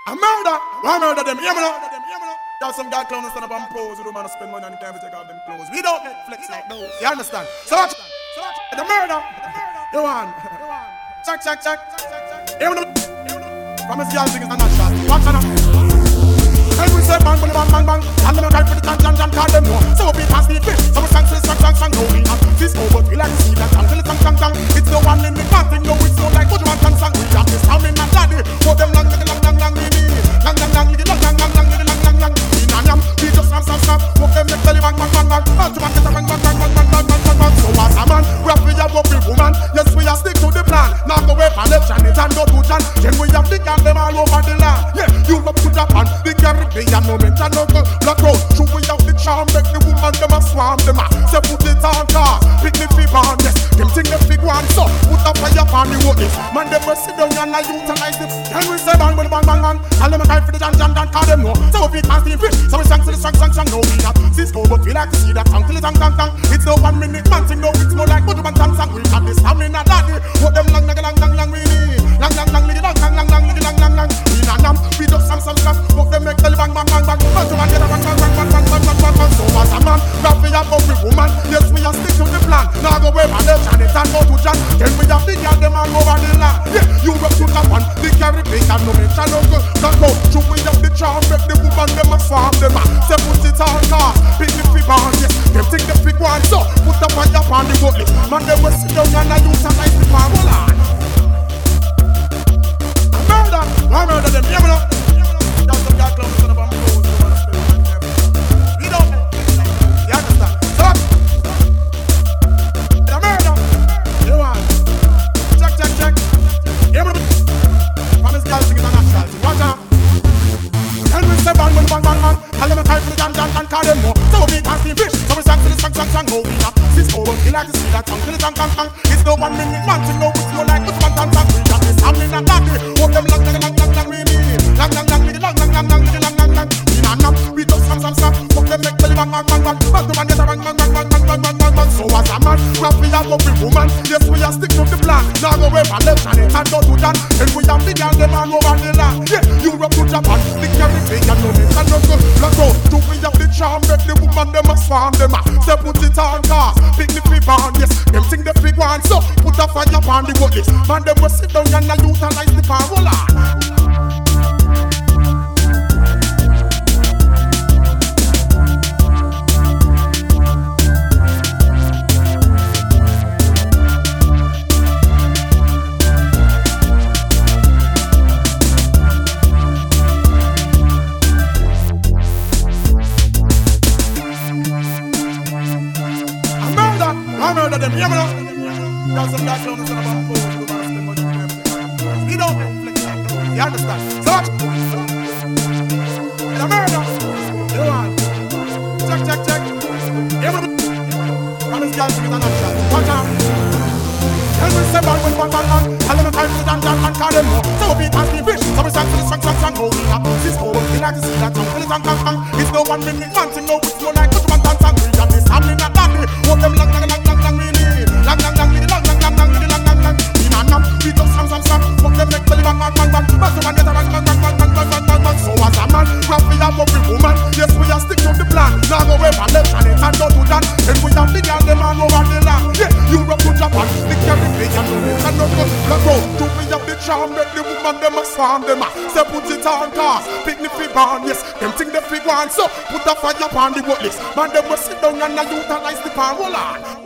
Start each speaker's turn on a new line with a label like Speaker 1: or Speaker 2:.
Speaker 1: I murder. Why murder them? Hear me now. There's some guy clowns stand up and pose with them and spend money on the time to take out them clothes. We don't get flex like those. You understand? So watch. The murder. The one. Check. Hear me now. Promise y'all things are not shot. Watch out now. And we say bang, bang. And them a cry for the jam, call them no. So we pass the fish. So we sang, no we have this over. We like to see that until it's tang. It's the one in the party, no it's not like what you want sang. We have this time in my daddy. For them long, we just stop. Walk them, make belly bang. So as a man, we have to have a woman. Yes, we are stick to the plan. Now go away from left and it and go to John. Then we have to get them all over the land. Yeah, Europe to Japan, the Caribbean, no mention no go black road. Should we have the charm, make the woman them a swarm them a. Say put it on cars, pick the fig on, yes. Them think the fig one, so put a fire on the wood. Man them will sit down and I utilize it. Then we say bang. All them a cry for the jam, call them no. So we pass the fish, so we sang to the strong, no we have Cisco, but we like to see that song till it's tang. It's no 1 minute man thing, no it's more like what you want song. We have this stamina daddy. What them long, we need. Long. We just some. What them make tell bang. Man to man get a bang. So as a man, we have every woman. Yes, we are stick to the plan. Now go away from left and it and go to John. Then we have the girl them all over the land. Yeah, Europe to Japan, the Caribbean, no mention no go black road. Should we have the charm, make the woman them a farm them a. Say put it on cars, pick the fig on, yes. Them think the fig one, so put the fire on the boat. Man them will sit down and I utilize the power line. I murder them, hear me now. That's some guy clowns stand up and pose with them and spend money on them. We don't. You understand? So the murder. You want? Check. Hear me now. Promise girl sing it on natural. Watch out. Then we say bang. All them a cry for the jam, call them no. So we pass the fish, so we sang to the strong, no we have Cisco, but we like to see that song till it's tang. It's no 1 minute man to know it's more like what you want song. We got this stamina daddy. What them long, we need. Long. We just some. What them make belly bang. Back to man get a bang. So as a man, we have every woman. Yes, we are stick to the plan. Now go away from left and it and go to John. And we have the girl them all over the land. Yeah, Europe to Japan, the Caribbean, no mention no go black road. Do we have the charm, make the woman them a swarm them a. Say put it on cars, pick the fig on, yes. Them think the fig one, so put a fire on the wood list. Man them will sit down and I utilize the power line. I murder them, hear me now. There's some guy clowns stand up and pose with them and spend money on them. We don't flex like those. You understand? So watch. The murder. You want? Check. Hear me now. Promise girl sing it on natural. Watch out. Then we say bang. All them a cry for the jam, call them no. So we pass the fish, so we sang to the strong, no we have Cisco, but we like to see that song till it's tang. It's no 1 minute man thing, no it's more like what you want song. We have this stamina daddy. What them long. We just some. What them make belly bang. Back to man get a bang. So as a man, we have every woman. Yes, we are stick to the plan. Now go away from left and it and go to John. And we have the girl them all over the land. Yeah, Europe to Japan, the Caribbean, no mention no go black road. Do we have the charm, make the woman them a swarm them a. Say put it on cars, pick the fig on, yes. Them think the fig one, so put a fire on the wood list. Man them will sit down and I utilize the power line.